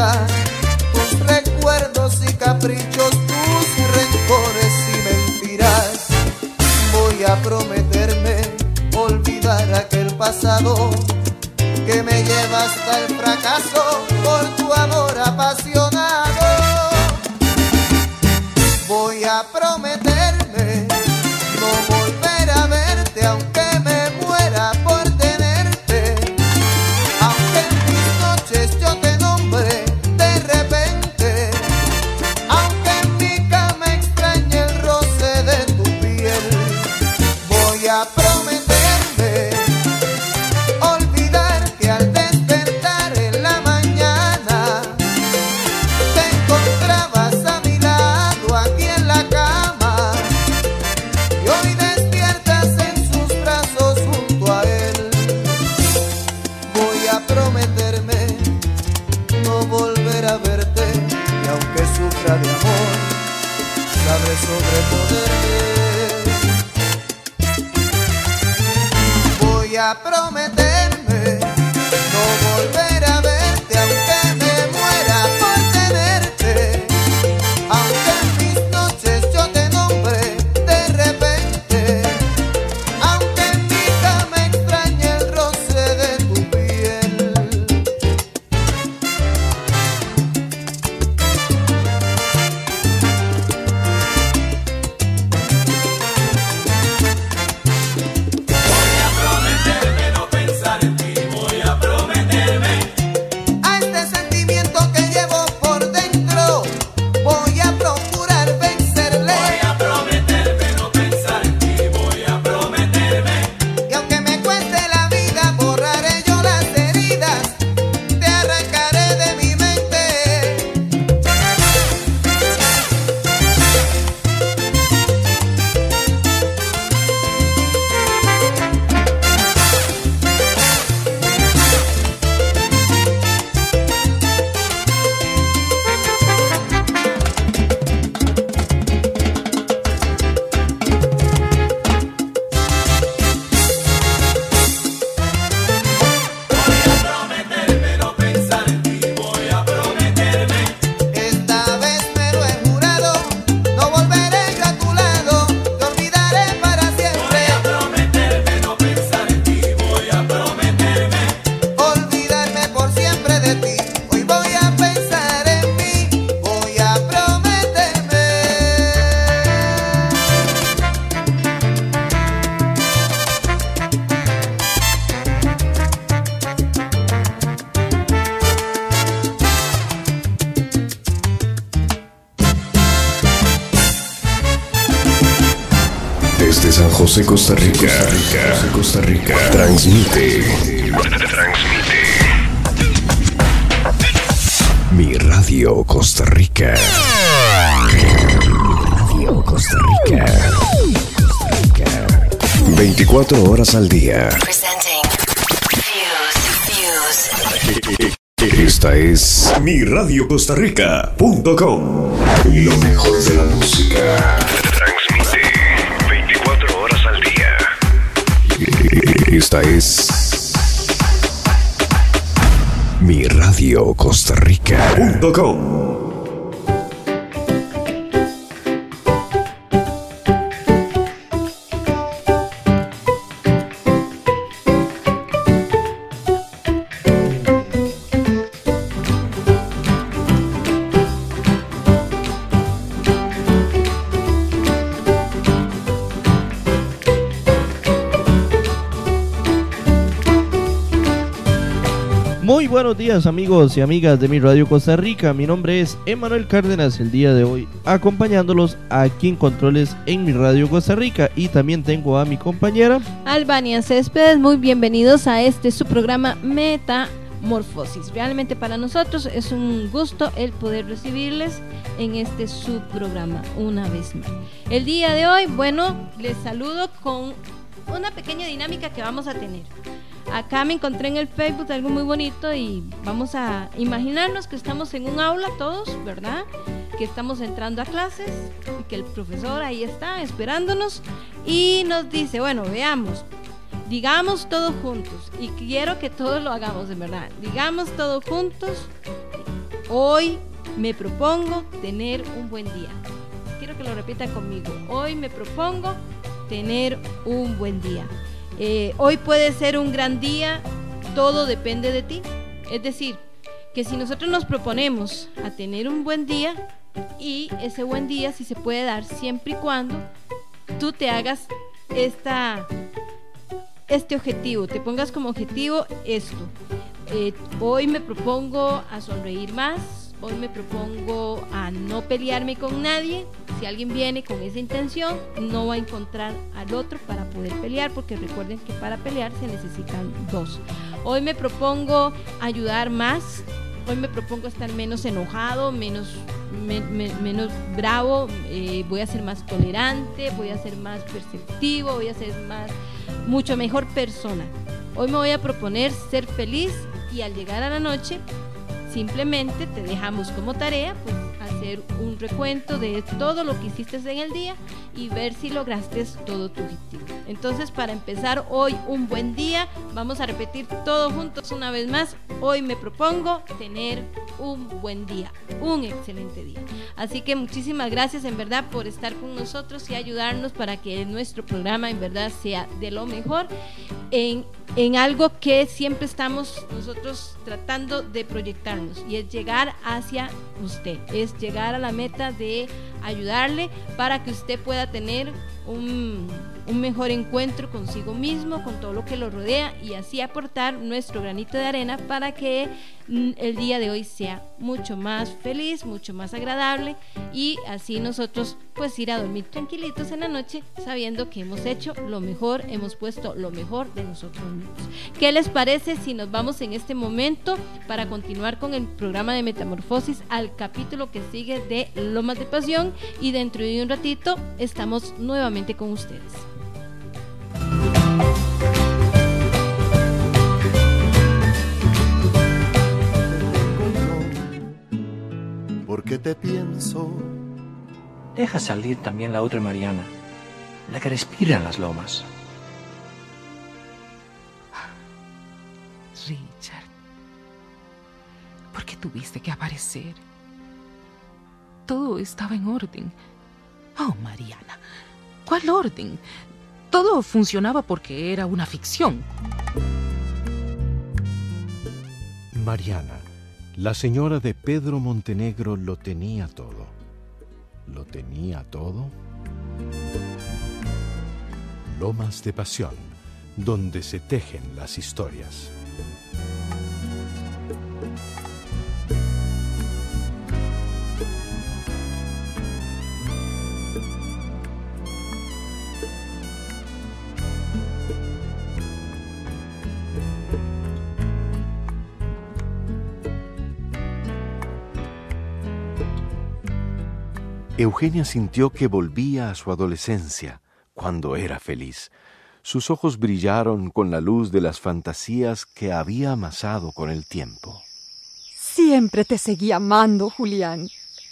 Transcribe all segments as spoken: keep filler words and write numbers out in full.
olvidar tus recuerdos y caprichos, tus rencores y mentiras. Voy a prometerme olvidar aquel pasado que me lleva hasta el fracaso por tu amor apasionado. Voy a prometerme no volver a verte aunque me muera por tenerte, aunque en mis noches yo te nombre de repente, aunque en mi cama extrañe el roce de tu piel. Voy a prometerme olvidar que al despertar en la mañana te encontrabas a mi lado aquí en la cama y hoy despiertas en sus brazos junto a él. Voy a prometerme no volver a verte y aunque sufra de amor sabré sobreponerme. Voy a prometerme no volver a verte aunque me muera por tenerte, aunque en mis noches yo te nombre de repente, aunque en mi cama extrañe el roce de tu piel. A este sentimiento que llevo por dentro voy a procurar vencerle. Y aunque me cueste la vida, borraré yo las heridas, te arrancaré de mi mente. Esta vez me lo he jurado, no volveré yo a tu lado, te olvidaré para siempre. Olvidarme por siempre de ti. Hoy voy a pensar en mí, voy a prometerme. Desde San José, Costa Rica, Costa Rica, Costa Rica, transmite, transmite Mi Radio Costa Rica. Mi Radio Costa Rica. Costa Rica. veinticuatro horas al día. Presenting Fuse, Fuse. Esta es mi radio costa rica punto com. Lo mejor de la música. Transmite veinticuatro horas al día. Esta es mi radio costa rica punto com. Muy buenos días amigos y amigas de mi Radio Costa Rica, mi nombre es Emanuel Cárdenas, el día de hoy acompañándolos aquí en Controles en mi Radio Costa Rica, y también tengo a mi compañera Albania Céspedes. Muy bienvenidos a este su programa Metamorfosis. Realmente para nosotros es un gusto el poder recibirles en este su programa una vez más. El día de hoy, bueno, les saludo con una pequeña dinámica que vamos a tener. Acá me encontré en el Facebook algo muy bonito y vamos a imaginarnos que estamos en un aula todos, ¿verdad? Que estamos entrando a clases y que el profesor ahí está esperándonos y nos dice, bueno, veamos, digamos todos juntos, y quiero que todos lo hagamos, en verdad. Digamos todos juntos, Hoy me propongo tener un buen día. Quiero que lo repita conmigo. Hoy me propongo tener un buen día. Eh, hoy puede ser un gran día, todo depende de ti. Es decir, que si nosotros nos proponemos a tener un buen día, y ese buen día sí se puede dar siempre y cuando tú te hagas esta, este objetivo, te pongas como objetivo esto. Eh, hoy me propongo a sonreír más, hoy me propongo a no pelearme con nadie. Si alguien viene con esa intención, no va a encontrar al otro para poder pelear, porque recuerden que para pelear se necesitan dos. Hoy me propongo ayudar más, hoy me propongo estar menos enojado, menos, me, me, menos bravo, eh, voy a ser más tolerante, voy a ser más perceptivo, voy a ser más, mucho mejor persona. Hoy me voy a proponer ser feliz, y al llegar a la noche simplemente te dejamos como tarea pues hacer un recuento de todo lo que hiciste en el día y ver si lograste todo tu objetivo. Entonces, para empezar hoy un buen día, vamos a repetir todos juntos una vez más. Hoy me propongo tener un buen día, un excelente día. Así que muchísimas gracias en verdad por estar con nosotros y ayudarnos para que nuestro programa en verdad sea de lo mejor en, en algo que siempre estamos nosotros tratando de proyectarnos, y es llegar hacia usted, es llegar a la meta de ayudarle para que usted pueda tener un, un mejor encuentro consigo mismo, con todo lo que lo rodea, y así aportar nuestro granito de arena para que mm, el día de hoy sea mucho más feliz, mucho más agradable, y así nosotros pues ir a dormir tranquilitos en la noche sabiendo que hemos hecho lo mejor, hemos puesto lo mejor de nosotros mismos. ¿Qué les parece si nos vamos en este momento para continuar con el programa de Metamorfosis al capítulo que sigue de Lomas de Pasión, y dentro de un ratito estamos nuevamente con ustedes? Porque te pienso. Deja salir también la otra Mariana, la que respira en las lomas. Richard, ¿por qué tuviste que aparecer? Todo estaba en orden. Oh, Mariana, ¿cuál orden? Todo funcionaba porque era una ficción. Mariana, la señora de Pedro Montenegro, lo tenía todo. ¿Lo tenía todo? Lomas de Pasión, donde se tejen las historias. Eugenia sintió que volvía a su adolescencia, cuando era feliz. Sus ojos brillaron con la luz de las fantasías que había amasado con el tiempo. Siempre te seguí amando, Julián.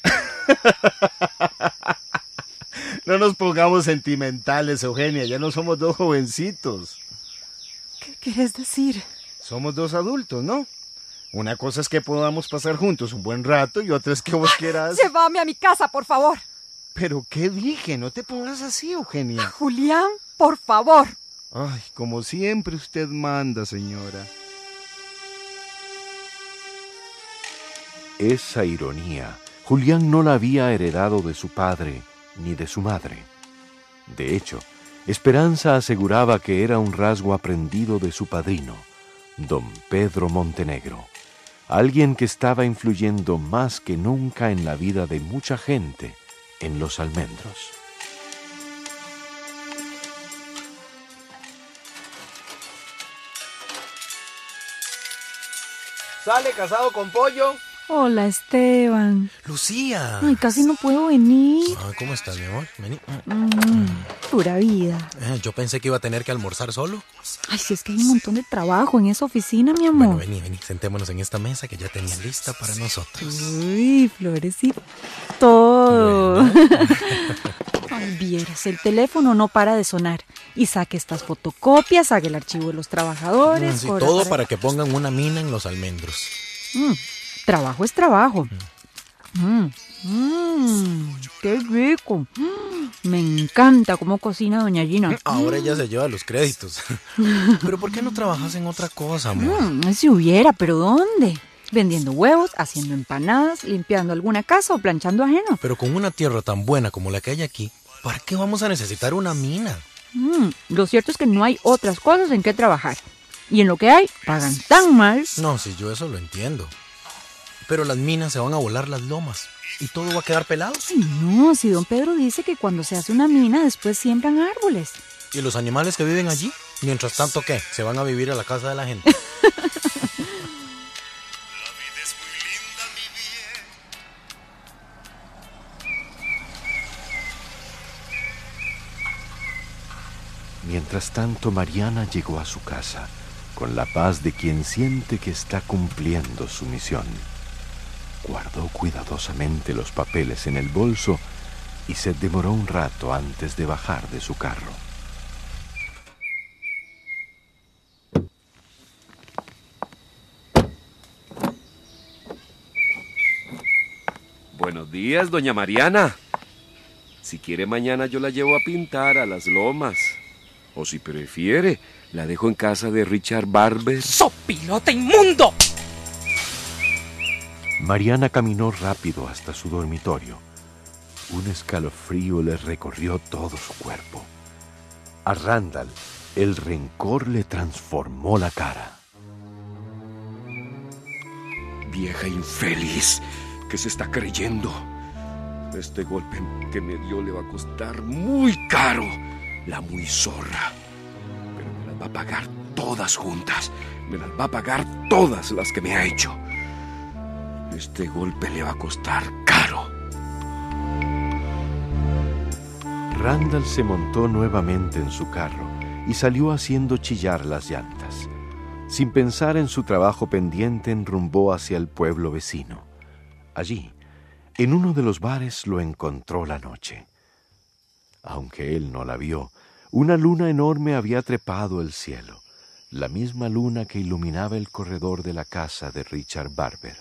No nos pongamos sentimentales, Eugenia, ya no somos dos jovencitos. ¿Qué quieres decir? Somos dos adultos, ¿no? Una cosa es que podamos pasar juntos un buen rato y otra es que vos quieras... Llévame a mi casa, por favor. ¿Pero qué dije? No te pongas así, Eugenia. Julián, por favor. Ay, como siempre usted manda, señora. Esa ironía, Julián no la había heredado de su padre ni de su madre. De hecho, Esperanza aseguraba que era un rasgo aprendido de su padrino, don Pedro Montenegro. Alguien que estaba influyendo más que nunca en la vida de mucha gente en Los Almendros. ¿Sale casado con pollo? Hola, Esteban. Lucía. Ay, casi no puedo venir. Ah, ¿cómo estás, mi amor? Vení. Mm, pura vida. Eh, yo pensé que iba a tener que almorzar solo. Ay, si es que hay un montón de trabajo en esa oficina, mi amor. Bueno, vení, vení. Sentémonos en esta mesa que ya tenía lista para nosotros. Uy, flores y todo. Bueno. Ay, vieras, el teléfono no para de sonar. Y saque estas fotocopias, haga el archivo de los trabajadores. Sí, todo para... para que pongan una mina en Los Almendros. Mm. trabajo es trabajo. Mmm, mmm, qué rico. Me encanta cómo cocina doña Gina. Ahora ella se lleva los créditos. ¿Pero por qué no trabajas en otra cosa, amor? Mm, si hubiera, pero ¿dónde? Vendiendo huevos, haciendo empanadas, limpiando alguna casa o planchando ajeno. Pero con una tierra tan buena como la que hay aquí, ¿para qué vamos a necesitar una mina? Mm, lo cierto es que no hay otras cosas en que trabajar. Y en lo que hay, pagan tan mal. No, si yo eso lo entiendo. Pero las minas se van a volar las lomas y todo va a quedar pelado. Ay, no, si don Pedro dice que cuando se hace una mina, después siembran árboles. ¿Y los animales que viven allí? Mientras tanto, ¿qué? ¿Se van a vivir a la casa de la gente? Mientras tanto, Mariana llegó a su casa con la paz de quien siente que está cumpliendo su misión. Guardó cuidadosamente los papeles en el bolso y se demoró un rato antes de bajar de su carro. Buenos días, doña Mariana. Si quiere, mañana yo la llevo a pintar a las lomas. O si prefiere, la dejo en casa de Richard Barber. ¡Sopilote inmundo! Mariana caminó rápido hasta su dormitorio. Un escalofrío le recorrió todo su cuerpo. A Randall, el rencor le transformó la cara. Vieja infeliz, ¿qué se está creyendo? Este golpe que me dio le va a costar muy caro. La muy zorra. Pero me las va a pagar todas juntas. Me las va a pagar todas las que me ha hecho. Este golpe le va a costar caro. Randall se montó nuevamente en su carro y salió haciendo chillar las llantas. Sin pensar en su trabajo pendiente, enrumbó hacia el pueblo vecino. Allí, en uno de los bares, lo encontró la noche. Aunque él no la vio, una luna enorme había trepado el cielo, la misma luna que iluminaba el corredor de la casa de Richard Barber.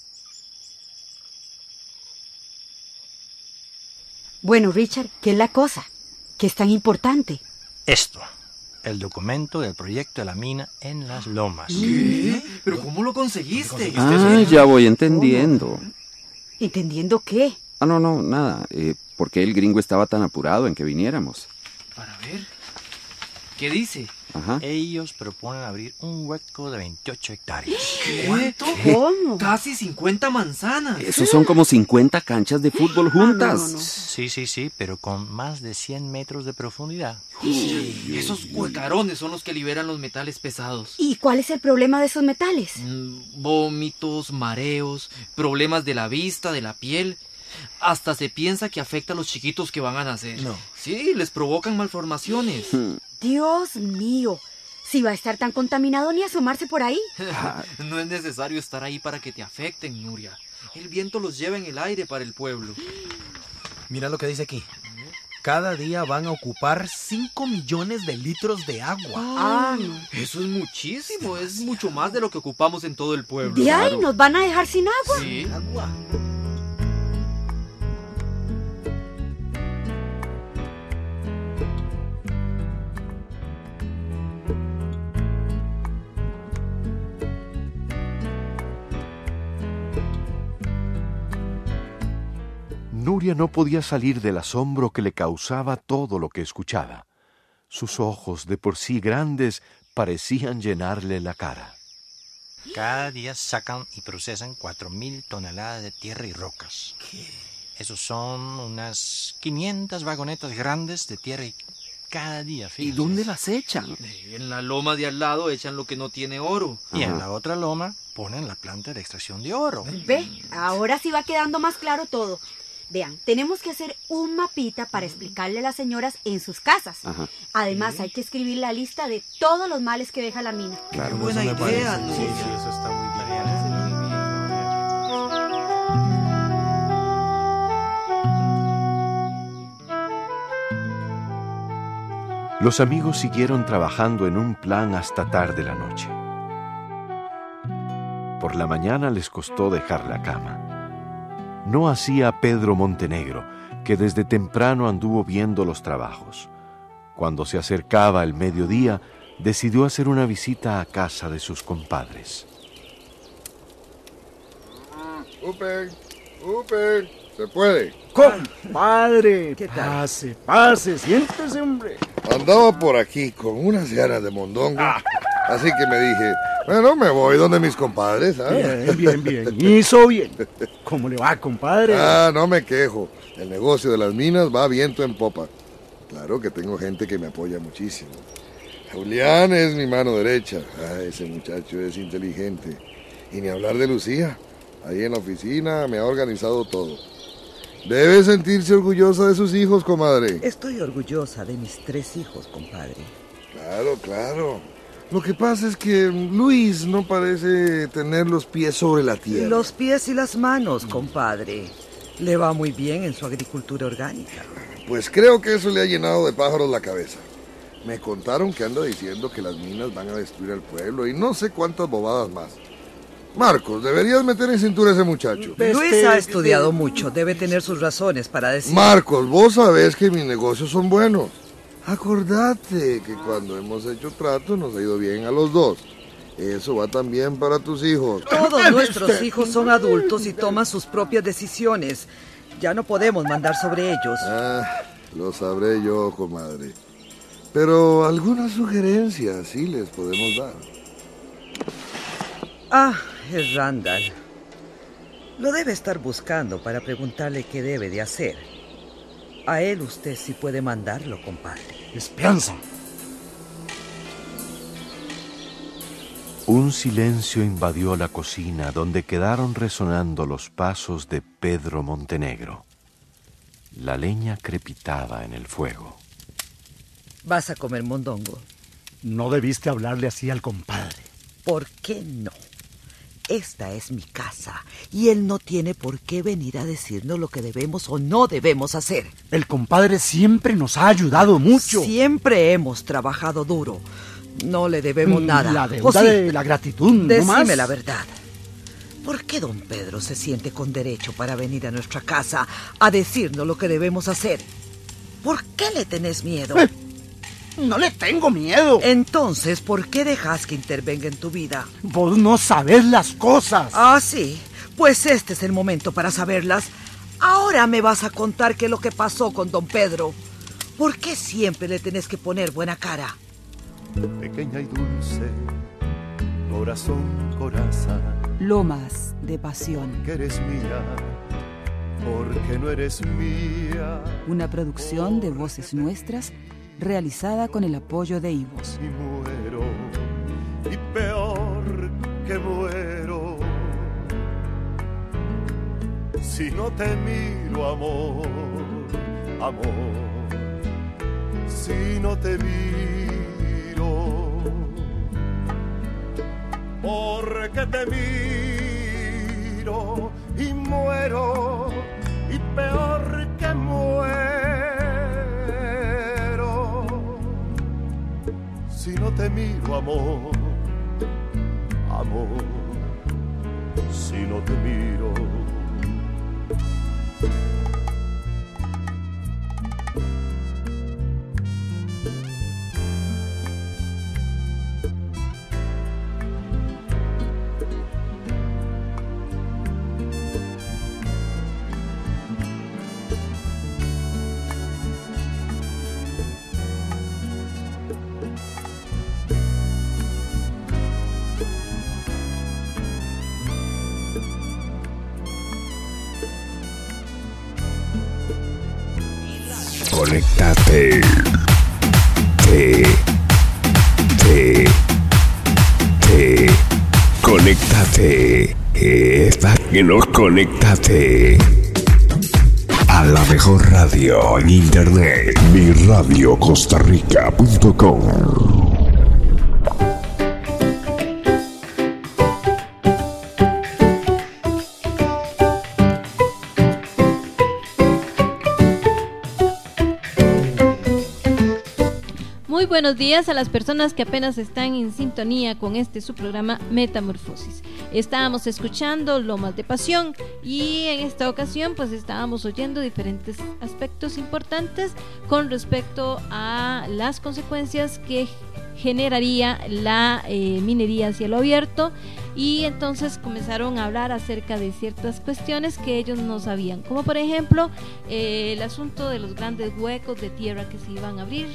Bueno, Richard, ¿qué es la cosa? ¿Qué es tan importante? Esto, el documento del proyecto de la mina en las lomas. ¿Qué? ¿Pero cómo lo conseguiste? Ah, ya voy entendiendo. ¿Entendiendo qué? Ah, no, no, nada. Eh, ¿Por qué el gringo estaba tan apurado en que viniéramos? Para ver. ¿Qué dice? Ajá. Ellos proponen abrir un hueco de veintiocho hectáreas. ¿Qué? ¿Cuánto? ¿Cómo? Casi cincuenta manzanas. Esos son como cincuenta canchas de fútbol juntas. Ah, no, no, no. Sí, sí, sí, pero con más de cien metros de profundidad. Sí, esos huecarones son los que liberan los metales pesados. ¿Y cuál es el problema de esos metales? Mm, vómitos, mareos, problemas de la vista, de la piel. Hasta se piensa que afecta a los chiquitos que van a nacer. No. Sí, les provocan malformaciones. Dios mío, si va a estar tan contaminado ni asomarse por ahí. No es necesario estar ahí para que te afecten, Nuria. El viento los lleva en el aire para el pueblo. Mira lo que dice aquí. Cada día van a ocupar cinco millones de litros de agua. Ah, no. Eso es muchísimo, es mucho más de lo que ocupamos en todo el pueblo. ¿De ahí nos van a dejar sin agua? Sí. Agua. Nuria no podía salir del asombro que le causaba todo lo que escuchaba. Sus ojos, de por sí grandes, parecían llenarle la cara. Cada día sacan y procesan cuatro mil toneladas de tierra y rocas. ¿Qué? Esos son unas quinientas vagonetas grandes de tierra y cada día. Fíjate. ¿Y dónde las echan? En la loma de al lado echan lo que no tiene oro. Y en la otra loma ponen la planta de extracción de oro. Ve, ahora sí va quedando más claro todo. Vean, tenemos que hacer un mapita para explicarle a las señoras en sus casas. Ajá. Además, hay que escribir la lista de todos los males que deja la mina. Claro, Qué buena idea, ¿no? Sí, sí, eso está muy bien. Los amigos siguieron trabajando en un plan hasta tarde la noche. por la mañana les costó dejar la cama. No hacía Pedro Montenegro, que desde temprano anduvo viendo los trabajos. Cuando se acercaba el mediodía, decidió hacer una visita a casa de sus compadres. Upe, Upe, se puede. Compadre, pase, pase, siéntese, hombre. Andaba por aquí con unas ganas de mondongo, ah. así que me dije, bueno, me voy donde mis compadres, ¿sabes? Bien, bien, bien, hizo bien. ¿Cómo le va, compadre? Ah, no me quejo, el negocio de las minas va viento en popa. Claro que tengo gente que me apoya muchísimo. Julián es mi mano derecha, ah, ese muchacho es inteligente. Y ni hablar de Lucía, ahí en la oficina me ha organizado todo. Debe sentirse orgullosa de sus hijos, comadre. Estoy orgullosa de mis tres hijos, compadre. Claro, claro. Lo que pasa es que Luis no parece tener los pies sobre la tierra. Los pies y las manos, compadre. Le va muy bien en su agricultura orgánica. Pues creo que eso le ha llenado de pájaros la cabeza. Me contaron que anda diciendo que las minas van a destruir al pueblo y no sé cuántas bobadas más. Marcos, deberías meter en cintura a ese muchacho. Luis ha estudiado mucho, debe tener sus razones para decir... Marcos, vos sabés que mis negocios son buenos. Acordate que cuando hemos hecho trato nos ha ido bien a los dos. Eso va también para tus hijos. Todos nuestros hijos son adultos y toman sus propias decisiones. Ya no podemos mandar sobre ellos. Ah, lo sabré yo, comadre. Pero algunas sugerencias sí les podemos dar. Ah, es Randall. Lo debe estar buscando para preguntarle qué debe de hacer. A él usted sí puede mandarlo, compadre. Esperanza. Un silencio invadió la cocina donde quedaron resonando los pasos de Pedro Montenegro. La leña crepitaba en el fuego. ¿Vas a comer mondongo? No debiste hablarle así al compadre. ¿Por qué no? Esta es mi casa y él no tiene por qué venir a decirnos lo que debemos o no debemos hacer. El compadre siempre nos ha ayudado mucho. Siempre hemos trabajado duro. No le debemos nada. La deuda sí, de la gratitud, no decime más. la verdad. ¿Por qué don Pedro se siente con derecho para venir a nuestra casa a decirnos lo que debemos hacer? ¿Por qué le tenés miedo? Eh. No le tengo miedo. Entonces, ¿por qué dejas que intervenga en tu vida? Vos no sabés las cosas. Ah, sí. Pues este es el momento para saberlas. Ahora me vas a contar qué es lo que pasó con don Pedro. ¿Por qué siempre le tenés que poner buena cara? Pequeña y dulce, corazón, coraza. Lomas de pasión. Que eres mía, porque no eres mía. Una producción de Voces Nuestras, realizada con el apoyo de Ivos. Y muero, y peor que muero, si no te miro, amor, amor, si no te miro, porque te miro y muero, y peor que muero. Si no te miro, amor, amor, si no te miro. Conéctate. Te. Te. Te. Conéctate. Está que no conéctate. A la mejor radio en internet. mi radio costa rica punto com. Buenos días a las personas que apenas están en sintonía con este su programa Metamorfosis. Estábamos escuchando Lomas de Pasión y en esta ocasión pues estábamos oyendo diferentes aspectos importantes con respecto a las consecuencias que generaría la eh, minería a cielo abierto, y entonces comenzaron a hablar acerca de ciertas cuestiones que ellos no sabían, como por ejemplo eh, el asunto de los grandes huecos de tierra que se iban a abrir,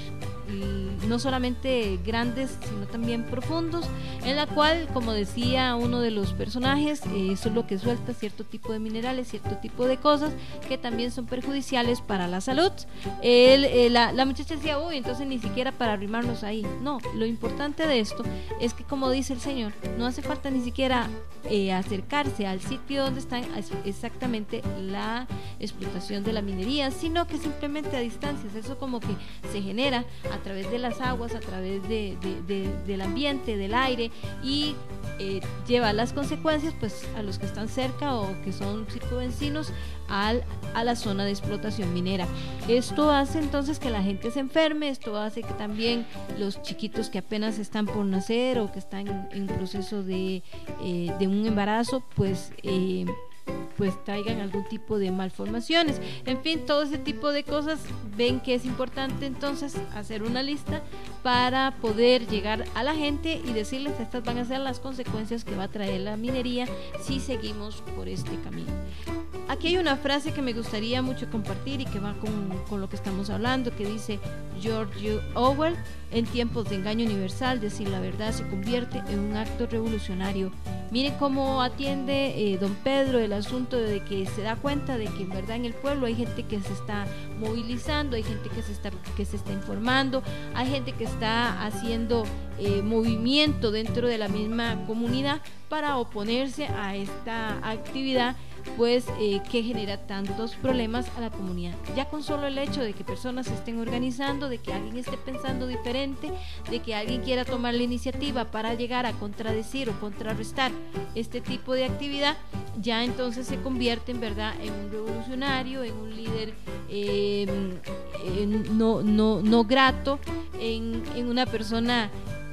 y no solamente grandes sino también profundos, en la cual, como decía uno de los personajes, eh, eso es lo que suelta cierto tipo de minerales, cierto tipo de cosas que también son perjudiciales para la salud. El, eh, la, la muchacha decía, uy, entonces ni siquiera para arrimarnos ahí. No, lo importante de esto es que, como dice el señor, no hace falta ni siquiera eh, acercarse al sitio donde están exactamente la explotación de la minería, sino que simplemente a distancias, eso como que se genera a través de las aguas, a través de, de, de, del ambiente, del aire, y eh, lleva las consecuencias pues a los que están cerca o que son circunvecinos al, a la zona de explotación minera. Esto hace entonces que la gente se enferme, esto hace que también los chiquitos que apenas están por nacer o que están en, en proceso de, eh, de un embarazo, pues eh, pues traigan algún tipo de malformaciones. En fin, todo ese tipo de cosas. Ven que es importante entonces hacer una lista para poder llegar a la gente y decirles estas van a ser las consecuencias que va a traer la minería si seguimos por este camino. Aquí hay una frase que me gustaría mucho compartir y que va con, con lo que estamos hablando, que dice George Orwell: en tiempos de engaño universal, decir la verdad se convierte en un acto revolucionario. Miren cómo atiende eh, don Pedro el asunto de que se da cuenta de que en verdad en el pueblo hay gente que se está movilizando, hay gente que se está, que se está informando, hay gente que está haciendo eh, movimiento dentro de la misma comunidad para oponerse a esta actividad, pues eh, que genera tantos problemas a la comunidad. Ya con solo el hecho de que personas se estén organizando, de que alguien esté pensando diferente, de que alguien quiera tomar la iniciativa para llegar a contradecir o contrarrestar este tipo de actividad, ya entonces se convierte en verdad en un revolucionario, en un líder eh, en no, no, no grato, en, en una persona,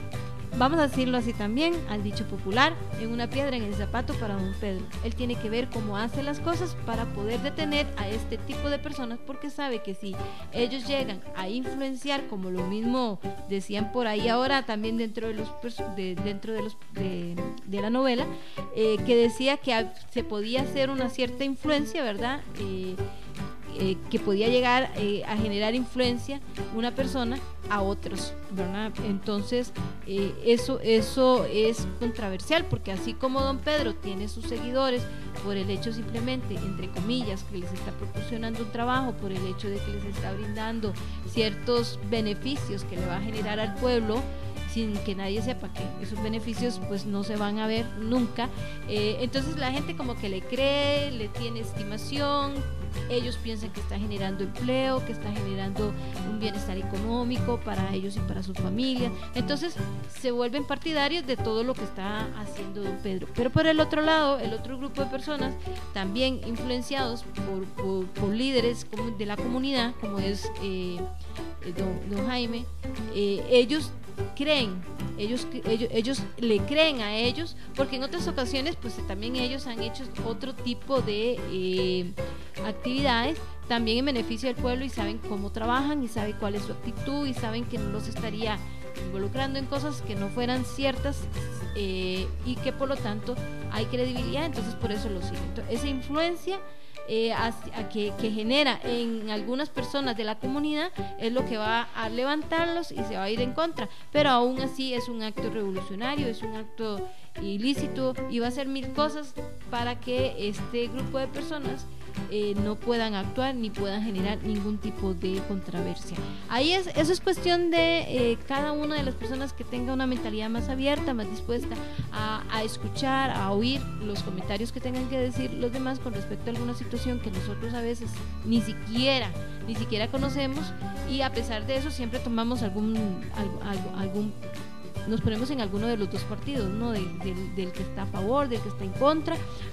vamos a decirlo así también, al dicho popular, en una piedra en el zapato para don Pedro. Él tiene que ver cómo hace las cosas para poder detener a este tipo de personas, porque sabe que si ellos llegan a influenciar, como lo mismo decían por ahí ahora también dentro de los de, dentro de los de, de la novela, eh, que decía que se podía hacer una cierta influencia, ¿verdad? Eh, Eh, que podía llegar eh, a generar influencia una persona a otros, ¿verdad? Entonces eh, eso, eso es controversial, porque así como don Pedro tiene sus seguidores por el hecho simplemente, entre comillas, que les está proporcionando un trabajo, por el hecho de que les está brindando ciertos beneficios que le va a generar al pueblo, sin que nadie sepa que esos beneficios pues no se van a ver nunca, eh, entonces la gente como que le cree, le tiene estimación, ellos piensan que está generando empleo, que está generando un bienestar económico para ellos y para sus familias, entonces se vuelven partidarios de todo lo que está haciendo don Pedro. Pero por el otro lado, el otro grupo de personas, también influenciados por, por, por líderes como de la comunidad, como es eh, don, don Jaime, eh, ellos creen, ellos, ellos, ellos le creen a ellos, porque en otras ocasiones pues también ellos han hecho otro tipo de eh, actividades también en beneficio del pueblo, y saben cómo trabajan y saben cuál es su actitud y saben que no los estaría involucrando en cosas que no fueran ciertas, eh, y que por lo tanto hay credibilidad, entonces por eso lo siguen. Entonces, esa influencia Eh, a, a que, que genera en algunas personas de la comunidad es lo que va a levantarlos y se va a ir en contra, pero aún así es un acto revolucionario, es un acto ilícito y va a hacer mil cosas para que este grupo de personas eh, no puedan actuar ni puedan generar ningún tipo de controversia. Ahí es, eso es cuestión de eh, cada una de las personas que tenga una mentalidad más abierta, más dispuesta a, a escuchar, a oír los comentarios que tengan que decir los demás con respecto a alguna situación que nosotros a veces ni siquiera ni siquiera conocemos, y a pesar de eso siempre tomamos algún algún, algún nos ponemos en alguno de los dos partidos, ¿no? De, de, del que está a favor, del que está en contra,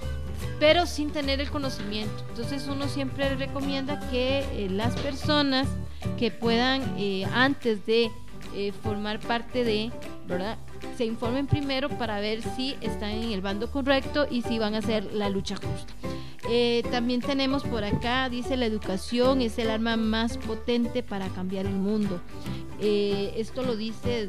pero sin tener el conocimiento. Entonces uno siempre recomienda que eh, las personas que puedan eh, antes de eh, formar parte de, ¿verdad?, se informen primero para ver si están en el bando correcto y si van a hacer la lucha justa. Eh, también tenemos por acá, dice: la educación es el arma más potente para cambiar el mundo. Eh, esto lo dice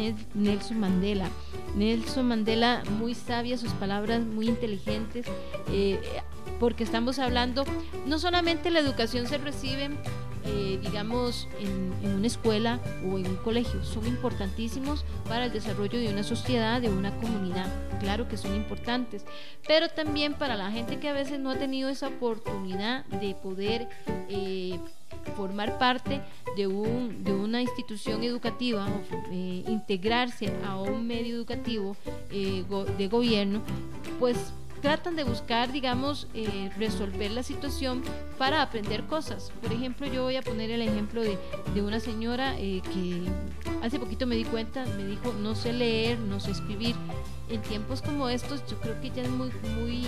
Nelson Mandela. Nelson Mandela, muy sabia, sus palabras muy inteligentes, eh, porque estamos hablando, no solamente la educación se recibe Eh, digamos en, en una escuela o en un colegio, son importantísimos para el desarrollo de una sociedad, de una comunidad, claro que son importantes, pero también para la gente que a veces no ha tenido esa oportunidad de poder eh, formar parte de, un, de una institución educativa, o, eh, integrarse a un medio educativo eh, go, de gobierno, pues tratan de buscar, digamos, eh, resolver la situación para aprender cosas. Por ejemplo, yo voy a poner el ejemplo de, de una señora eh, que hace poquito me di cuenta, me dijo: no sé leer, no sé escribir. En tiempos como estos yo creo que ya es muy, muy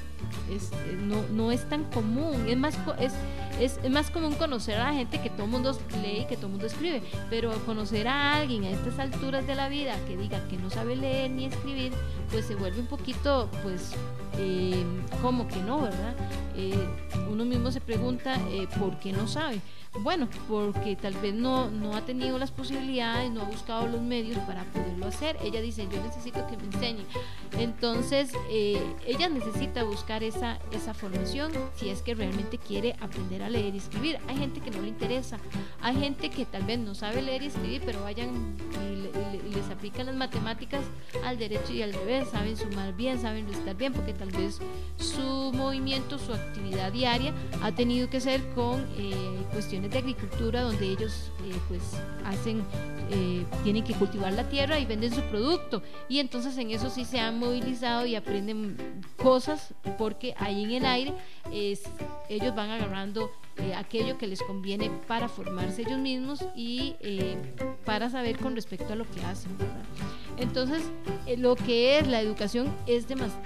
es, no, no es tan común, es más, es, es, es más común conocer a la gente que todo el mundo lee y que todo el mundo escribe, pero conocer a alguien a estas alturas de la vida que diga que no sabe leer ni escribir, pues se vuelve un poquito, pues, eh, como que no, ¿verdad? Eh, uno mismo se pregunta eh, ¿por qué no sabe? Bueno, porque tal vez no, no ha tenido las posibilidades, no ha buscado los medios para poderlo hacer. Ella dice: yo necesito que me enseñen. Entonces eh, ella necesita buscar esa, esa formación si es que realmente quiere aprender a leer y escribir. Hay gente que no le interesa, hay gente que tal vez no sabe leer y escribir, pero vayan y, le, y les aplican las matemáticas al derecho y al revés, saben sumar bien, saben restar bien, porque tal vez su movimiento, su actividad diaria ha tenido que ser con eh, cuestiones de agricultura, donde ellos eh, pues hacen eh, tienen que cultivar la tierra y venden su producto, y entonces en eso sí se han movilizado y aprenden cosas, porque ahí en el aire es, ellos van agarrando eh, aquello que les conviene para formarse ellos mismos y eh, para saber con respecto a lo que hacen, ¿verdad? Entonces eh, lo que es la educación es demasiado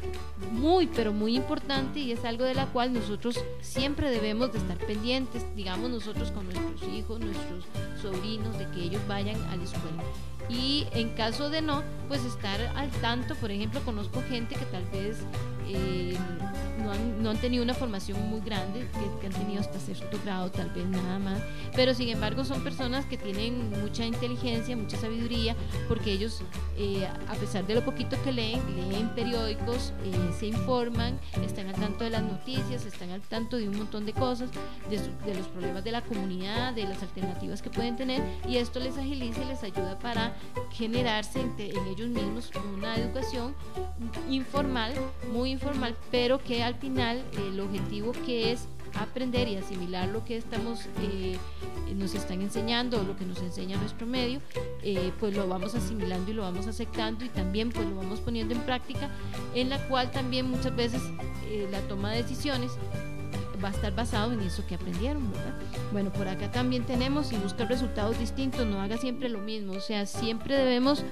muy pero muy importante, y es algo de la cual nosotros siempre debemos de estar pendientes, digamos nosotros con nuestros hijos, nuestros sobrinos, de que ellos vayan a la escuela, y en caso de no, pues estar al tanto. Por ejemplo, conozco gente que tal vez eh, no, han, no han tenido una formación muy grande, que, que han tenido hasta sexto grado, tal vez nada más, pero sin embargo son personas que tienen mucha inteligencia, mucha sabiduría, porque ellos eh, a pesar de lo poquito que leen, leen periódicos, eh, se informan, están al tanto de las noticias, están al tanto de un montón de cosas, de, su, de los problemas de la comunidad, de las alternativas que pueden tener, y esto les agiliza y les ayuda para generarse en, en ellos mismos una educación informal, muy informal, pero que al final eh, el objetivo que es aprender y asimilar lo que estamos eh, nos están enseñando, o lo que nos enseña nuestro medio, eh, pues lo vamos asimilando y lo vamos aceptando, y también pues lo vamos poniendo en práctica, en la cual también muchas veces eh, la toma de decisiones va a estar basado en eso que aprendieron, ¿verdad? Bueno, por acá también tenemos: y busca resultados distintos, no haga siempre lo mismo. O sea, siempre debemos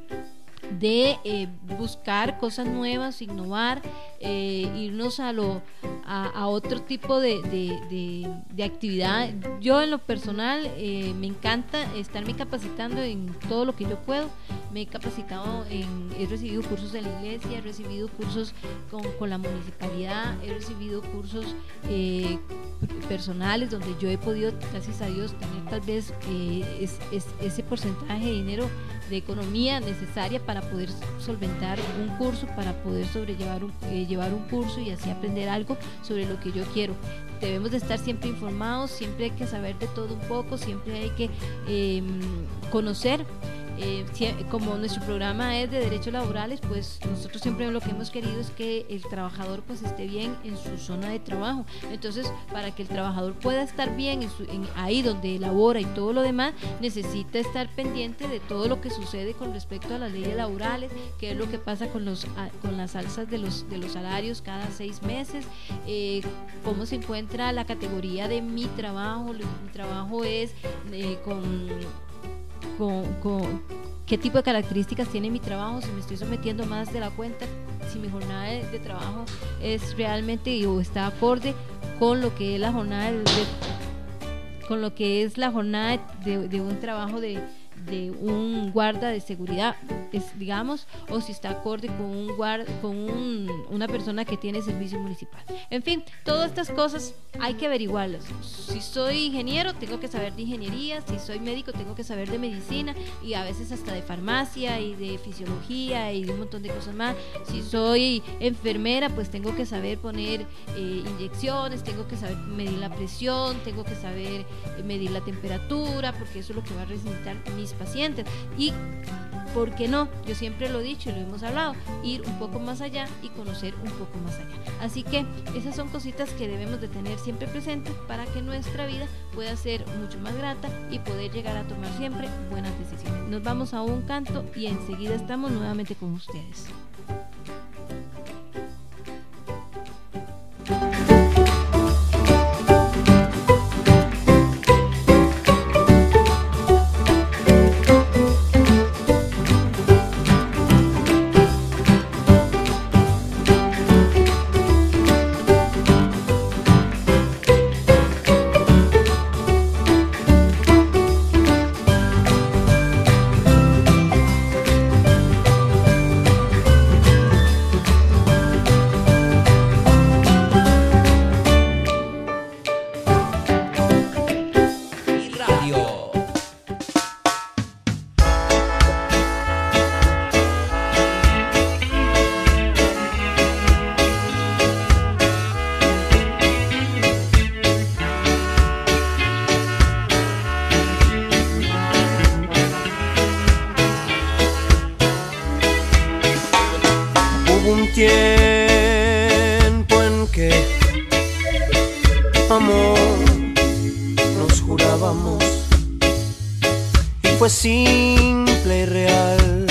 de eh, buscar cosas nuevas, innovar, eh, irnos a lo a, a otro tipo de, de, de, de actividad. Yo en lo personal eh, me encanta estarme capacitando en todo lo que yo puedo. Me he capacitado en, he recibido cursos en la iglesia, he recibido cursos con, con la municipalidad, he recibido cursos eh, personales donde yo he podido, gracias a Dios, tener tal vez eh, es, es, ese porcentaje de dinero, de economía necesaria para poder solventar un curso, para poder sobrellevar un, eh, llevar un curso y así aprender algo sobre lo que yo quiero. Debemos de estar siempre informados, siempre hay que saber de todo un poco, siempre hay que eh, conocer. Eh, si, como nuestro programa es de derechos laborales, pues nosotros siempre lo que hemos querido es que el trabajador pues esté bien en su zona de trabajo. Entonces, para que el trabajador pueda estar bien en su, en, ahí donde labora y todo lo demás, necesita estar pendiente de todo lo que sucede con respecto a las leyes laborales, qué es lo que pasa con los a, con las alzas de los de los salarios cada seis meses, eh, cómo se encuentra la categoría de mi trabajo. Mi trabajo es eh, con Con, con qué tipo de características tiene mi trabajo, si me estoy sometiendo más de la cuenta, si mi jornada de, de trabajo es realmente o está acorde con lo que es la jornada de, de, con lo que es la jornada de, de un trabajo de, de un guarda de seguridad, es, digamos, o si está acorde con un guarda, con un, una persona que tiene servicio municipal. En fin, todas estas cosas hay que averiguarlas. Si soy ingeniero, tengo que saber de ingeniería. Si soy médico, tengo que saber de medicina, y a veces hasta de farmacia y de fisiología y de un montón de cosas más. Si soy enfermera, pues tengo que saber poner eh, inyecciones, tengo que saber medir la presión, tengo que saber eh, medir la temperatura, porque eso es lo que va a necesitar mis pacientes. Y ¿por qué no? Yo siempre lo he dicho y lo hemos hablado, ir un poco más allá y conocer un poco más allá. Así que esas son cositas que debemos de tener siempre presentes para que nuestra vida pueda ser mucho más grata y poder llegar a tomar siempre buenas decisiones. Nos vamos a un canto y enseguida estamos nuevamente con ustedes. Tiempo en que amor nos jurábamos y fue simple y real.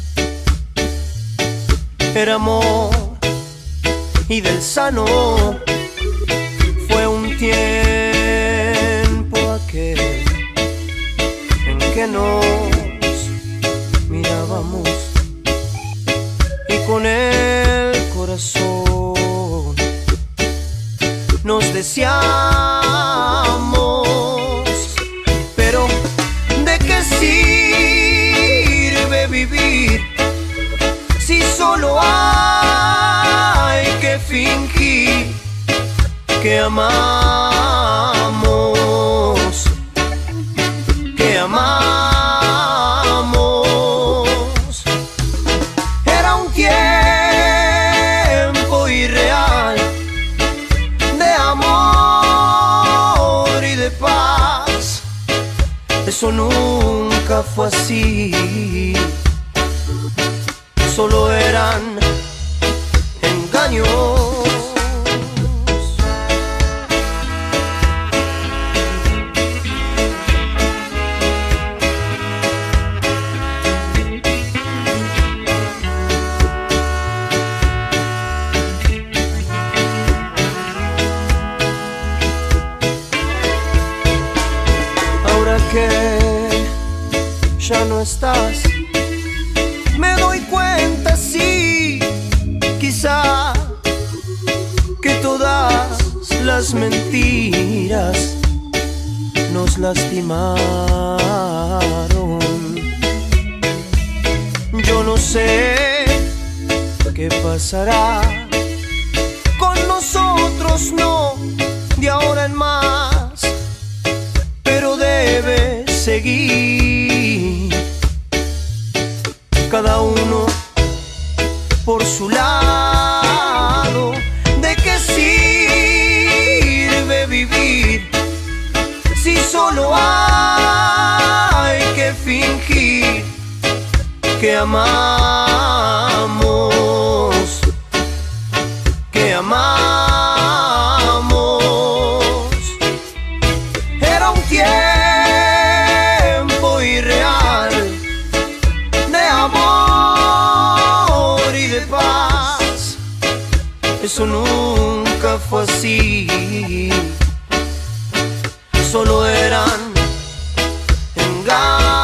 Era amor y del sano. Fue un tiempo aquel en que nos mirábamos y con el corazón nos deseamos. Pero ¿de qué sirve vivir si solo hay que fingir que amamos, que amamos? Era un tiempo irreal de amor y de paz. Eso nunca fue así. Solo eran engaños. Que ya no estás, me doy cuenta, sí, quizá que todas las mentiras nos lastimaron. Yo no sé qué pasará con nosotros, no, de ahora en más, pero debe seguir cada uno por su lado. ¿De qué sirve vivir si solo hay que fingir que amamos, que amamos? Era un tiempo irreal de amor y de paz. Eso nunca fue así. Solo eran engaños.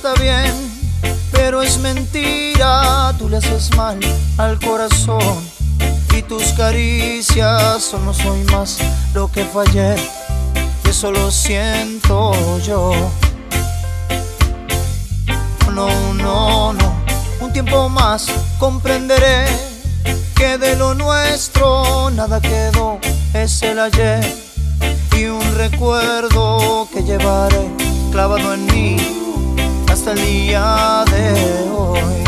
está bien, pero es mentira, tú le haces mal al corazón. Y tus caricias son no soy más lo que fue ayer, y eso lo siento yo. No, no, no, un tiempo más comprenderé que de lo nuestro nada quedó, es el ayer y un recuerdo que llevaré clavado en mí hasta el día de hoy.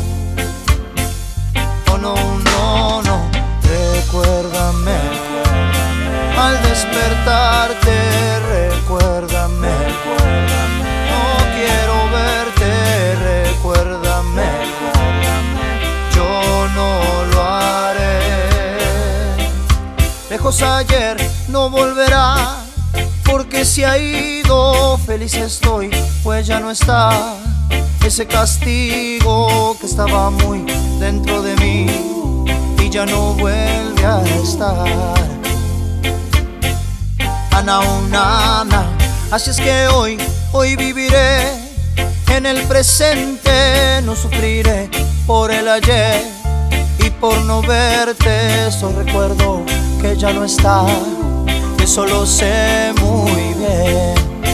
Oh no, no, no, recuérdame, al despertarte recuérdame, no quiero verte, recuérdame, yo no lo haré. Lejos ayer no volverá, porque se ha ido, feliz estoy, pues ya no está ese castigo que estaba muy dentro de mí y ya no vuelve a estar. Ana, una, ana, así es que hoy, hoy viviré en el presente, no sufriré por el ayer y por no verte, solo recuerdo que ya no está, eso lo sé muy bien.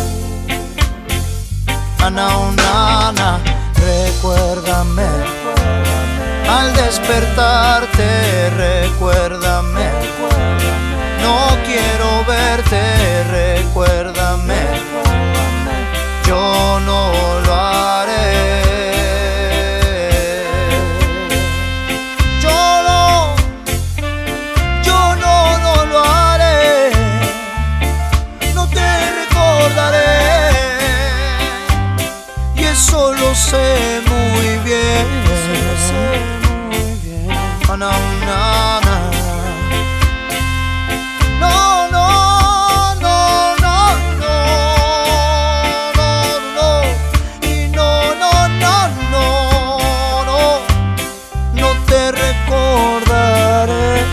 Ana, una, ana, recuérdame, al despertarte recuérdame, no quiero verte, recuérdame, yo no lo haré. Yo no, yo no, no lo haré, no te recordaré, y eso lo sé muy bien. Ana, una, ana. No, no, no, no, no, no, no, y no, no, no, no, no, no te recordaré.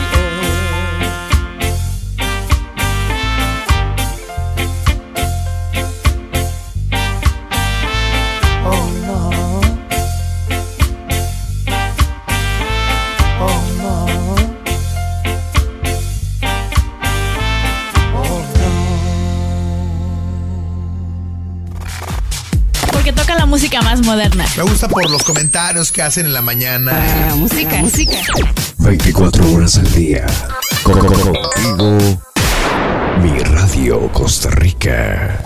Oh no. La música más moderna. Me gusta por los comentarios que hacen en la mañana. Ah, música, música. veinticuatro horas al día. Contigo, mi radio Costa Rica.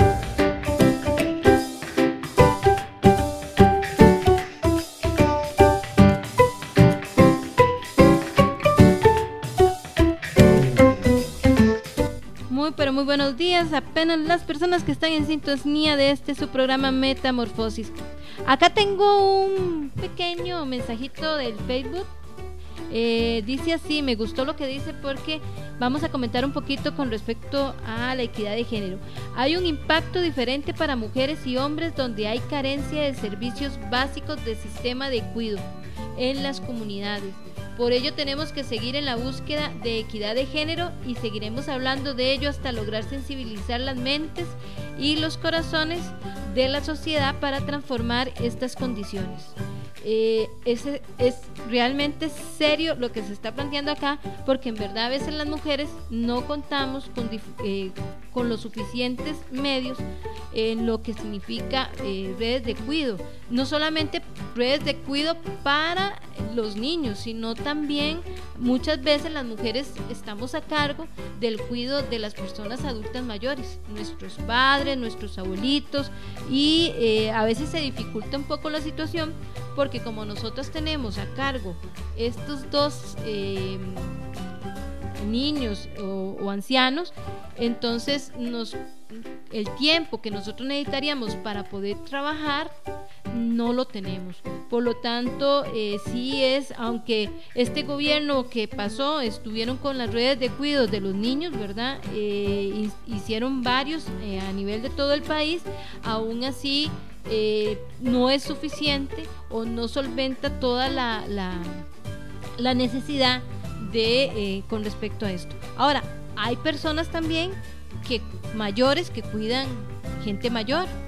Pero muy buenos días, apenas las personas que están en sintonía de este su programa Metamorfosis. Acá tengo un pequeño mensajito del Facebook. Eh, dice así, me gustó lo que dice porque vamos a comentar un poquito con respecto a la equidad de género. Hay un impacto diferente para mujeres y hombres donde hay carencia de servicios básicos de sistema de cuidado en las comunidades. Por ello tenemos que seguir en la búsqueda de equidad de género y seguiremos hablando de ello hasta lograr sensibilizar las mentes y los corazones de la sociedad para transformar estas condiciones. Eh, es, es realmente serio lo que se está planteando acá, porque en verdad a veces las mujeres no contamos con, eh, con los suficientes medios en lo que significa eh, redes de cuidado, no solamente redes de cuidado para los niños, sino también muchas veces las mujeres estamos a cargo del cuidado de las personas adultas mayores, nuestros padres, nuestros abuelitos, y eh, a veces se dificulta un poco la situación porque como nosotros tenemos a cargo estos dos eh, niños o, o ancianos, entonces nos, el tiempo que nosotros necesitaríamos para poder trabajar no lo tenemos. Por lo tanto, eh, sí es, aunque este gobierno que pasó estuvieron con las redes de cuidado de los niños, ¿verdad? Eh, hicieron varios eh, a nivel de todo el país, aún así eh, no es suficiente o no solventa toda la, la, la necesidad de eh, con respecto a esto. Ahora, hay personas también que mayores que cuidan gente mayor,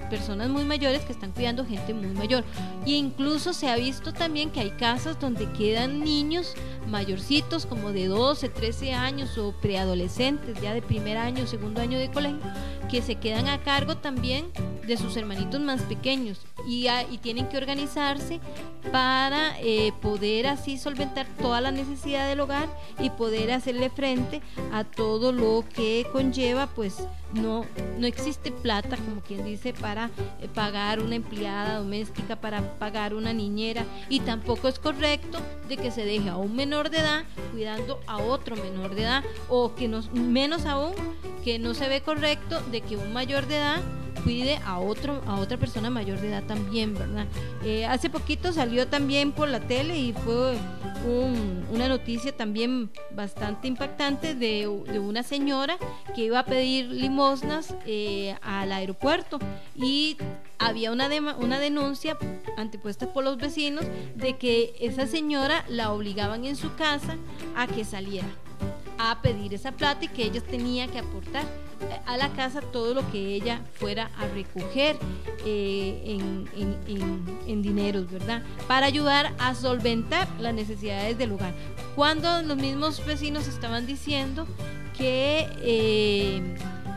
personas muy mayores que están cuidando gente muy mayor. E incluso se ha visto también que hay casas donde quedan niños mayorcitos como de doce, trece años o preadolescentes ya de primer año, segundo año de colegio, que se quedan a cargo también de sus hermanitos más pequeños y, a, y tienen que organizarse para eh, poder así solventar toda la necesidad del hogar y poder hacerle frente a todo lo que conlleva, pues no, no existe plata, como quien dice, para eh, pagar una empleada doméstica, para pagar una niñera, y tampoco es correcto de que se deje a un menor de edad cuidando a otro menor de edad, o que no, menos aún que no se ve correcto de que un mayor de edad cuide a otro a otra persona mayor de edad también, ¿verdad? Eh, hace poquito salió también por la tele y fue un, una noticia también bastante impactante de, de una señora que iba a pedir limosnas eh, al aeropuerto, y había una, de, una denuncia antepuesta por los vecinos de que esa señora la obligaban en su casa a que saliera a pedir esa plata y que ella tenía que aportar a la casa todo lo que ella fuera a recoger eh, en, en, en, en dineros, ¿verdad? Para ayudar a solventar las necesidades del hogar. Cuando los mismos vecinos estaban diciendo que eh,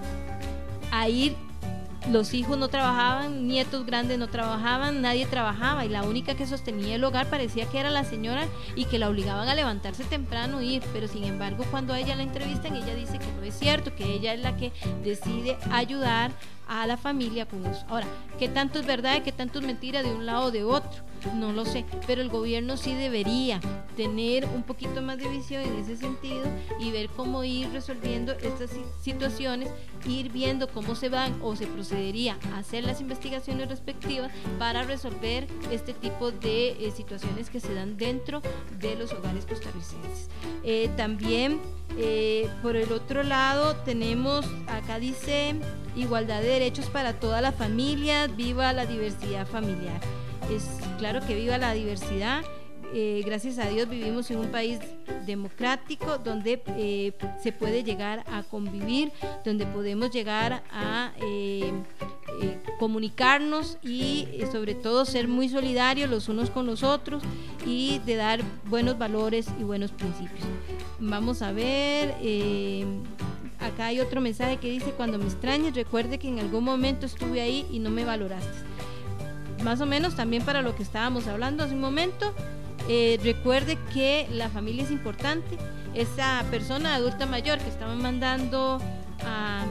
ahí los hijos no trabajaban, nietos grandes no trabajaban, nadie trabajaba, y la única que sostenía el hogar parecía que era la señora, y que la obligaban a levantarse temprano e ir, pero sin embargo cuando a ella la entrevistan, ella dice que no es cierto, que ella es la que decide ayudar a la familia con eso. Ahora, ¿qué tanto es verdad y qué tanto es mentira de un lado o de otro? No lo sé, pero el gobierno sí debería tener un poquito más de visión en ese sentido y ver cómo ir resolviendo estas situaciones, ir viendo cómo se van o se procedería a hacer las investigaciones respectivas para resolver este tipo de eh, situaciones que se dan dentro de los hogares costarricenses. Eh, también eh, por el otro lado tenemos, acá dice, igualdad de derechos para toda la familia, viva la diversidad familiar. Es claro que viva la diversidad. Eh, gracias a Dios vivimos en un país democrático donde eh, se puede llegar a convivir, donde podemos llegar a eh, eh, comunicarnos y eh, sobre todo ser muy solidarios los unos con los otros y de dar buenos valores y buenos principios. Vamos a ver, eh, acá hay otro mensaje que dice: cuando me extrañes recuerde que en algún momento estuve ahí y no me valoraste. Más o menos también para lo que estábamos hablando hace un momento. Eh, recuerde que la familia es importante. Esa persona adulta mayor que estaban mandando a,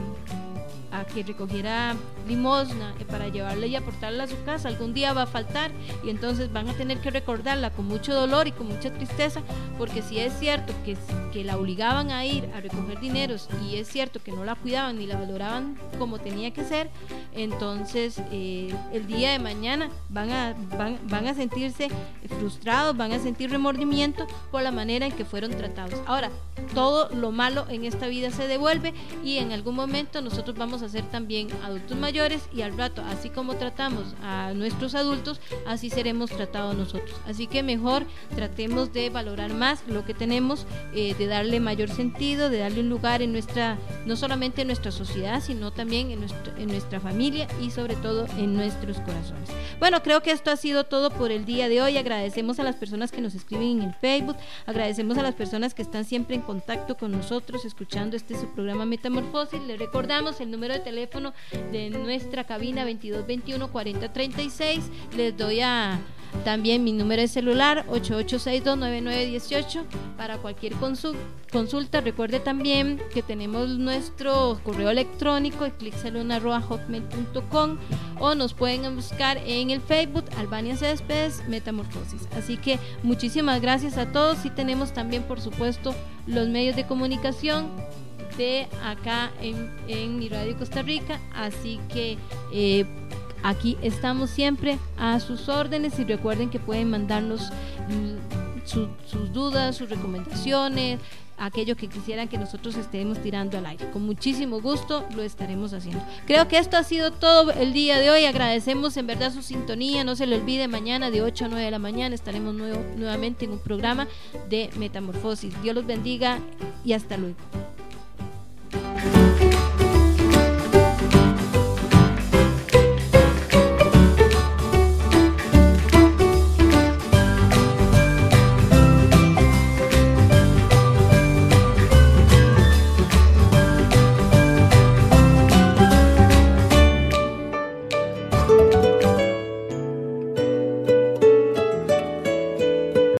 a que recogiera limosna eh, para llevarla y aportarla a su casa, algún día va a faltar, y entonces van a tener que recordarla con mucho dolor y con mucha tristeza, porque si es cierto que, que la obligaban a ir a recoger dineros y es cierto que no la cuidaban ni la valoraban como tenía que ser, entonces eh, el día de mañana van a, van, van a sentirse frustrados, van a sentir remordimiento por la manera en que fueron tratados. Ahora, todo lo malo en esta vida se devuelve, y en algún momento nosotros vamos a ser también adultos mayores, y al rato, así como tratamos a nuestros adultos, así seremos tratados nosotros. Así que mejor tratemos de valorar más lo que tenemos, eh, de darle mayor sentido, de darle un lugar en nuestra, no solamente en nuestra sociedad, sino también en, nuestro, en nuestra familia y sobre todo en nuestros corazones. Bueno, creo que esto ha sido todo por el día de hoy. Agradecemos a las personas que nos escriben en el Facebook, agradecemos a las personas que están siempre en contacto con nosotros, escuchando este su programa Metamorfosis. Les recordamos el número de teléfono de nuestra cabina: veintidós veintiuno cuarenta treinta y seis. Les doy a también mi número de celular: ocho ocho seis dos nueve nueve uno ocho para cualquier consul consulta. Recuerde también que tenemos nuestro correo electrónico eclipsaluna arroba hotmail punto com, o nos pueden buscar en el Facebook Albania Céspedes Metamorfosis. Así que muchísimas gracias a todos, y tenemos también por supuesto los medios de comunicación de acá en, en mi radio Costa Rica, así que eh, aquí estamos siempre a sus órdenes, y recuerden que pueden mandarnos mm, su, sus dudas, sus recomendaciones, aquello que quisieran que nosotros estemos tirando al aire. Con muchísimo gusto lo estaremos haciendo. Creo que esto ha sido todo el día de hoy. Agradecemos en verdad su sintonía. No se le olvide, mañana de ocho a nueve de la mañana estaremos nuevo, nuevamente en un programa de Metamorfosis. Dios los bendiga y hasta luego.